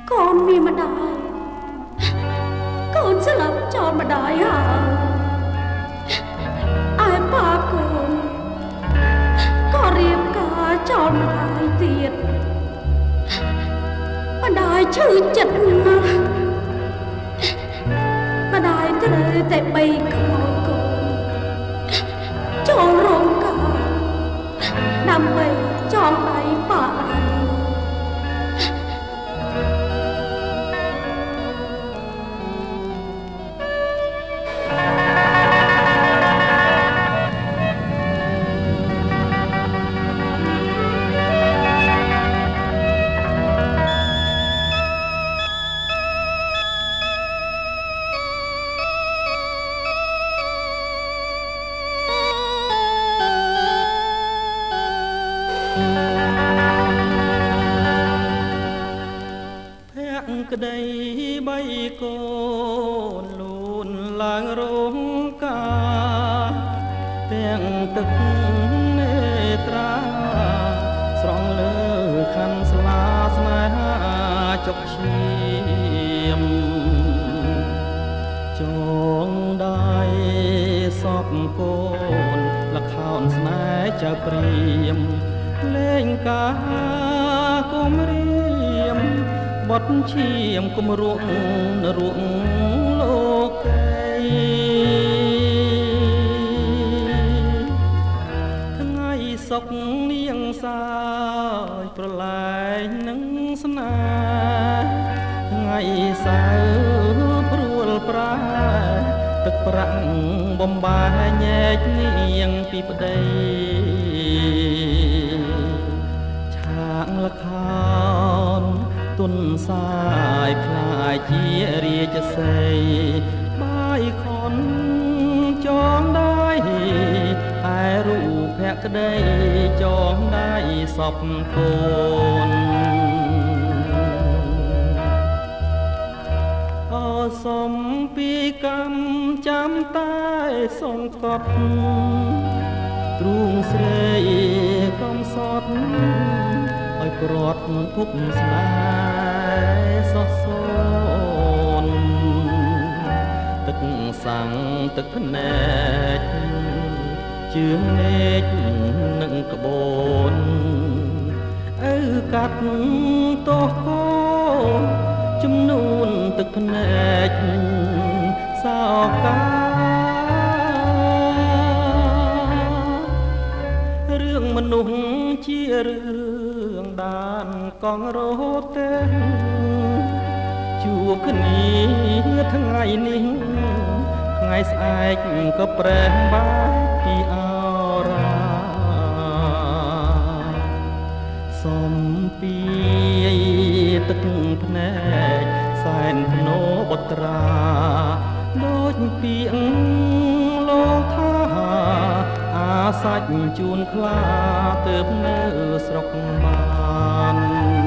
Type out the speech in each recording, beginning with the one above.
con mi mà đài con sẽ làm cho mà đài hả ai ba con có riêng cả cho mà đài tiền mà đài chữ chật mà đài tới tại bay con cho rong cả nằm bay cho đài bà ក្តីបីកូនលូនឡើងរងកាទាំងទឹកនេត្រាស្រង់លើខណ្ឌស្លាស្នេហាចុកឈាមចងដៃសពកូនលខោនស្នេហ៍ចៅព្រាមលេងកាគុំរៀមបត់ឈាមគុំរួងលោកថ្ងៃសុកនាងសាយប្រឡែងនឹងស្នេហ៍ថ្ងៃសៅរ៍ព្រួលប្រាទឹកប្រាក់បំបែញែកនាងពីប្តីឆាកលខោនទុនសាយខ្លាយជារាជសីបាយខនចងដៃតែរូបភក្តីចងដៃសពកូនអសំពីកម្មចាំតែសង្កត់ទ្រូងស្រីកំសត់ឲ្យព្រាត់ភពស្នេហ៍សោះសូនទឹកសាំងទឹកភ្នែកជឿងនេកនឹងក្បូនឪកាត់ទោះកូនចំនួនទឹកភ្នែកសោការឿងមនុស្សជារឿងដានកងរត់ទេជួបគ្នាថ្ងៃនេះថ្ងៃស្អែកក៏ប្រែបាយពីអរាសំពីទឹកភ្នែកសែនភ្នោបុត្រាដូចពីលោកថាអាសាច់ជួនខ្លាទើបនៅស្រុកបាន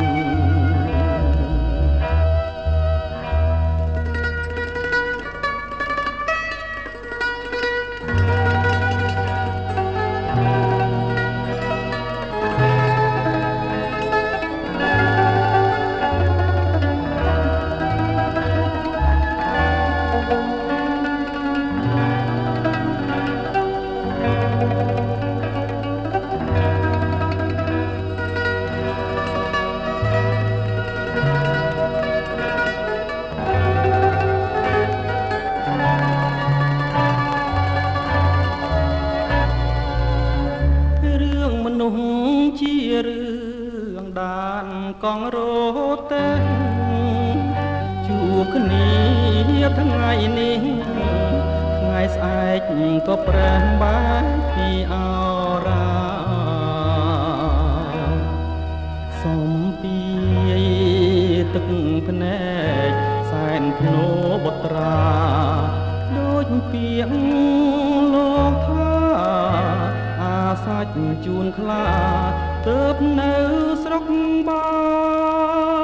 ជារឿងដានកងរត់ទេជួបគ្នាថ្ងៃនេះថ្ងៃស្អែកក៏ប្រែបាយពីអរាសំពីទឹកភ្នែកសែនភ្នោបុត្រាដូចពាក្យលោកថាអាសាច់ជួនខ្លាទើបនៅស្រុកបាន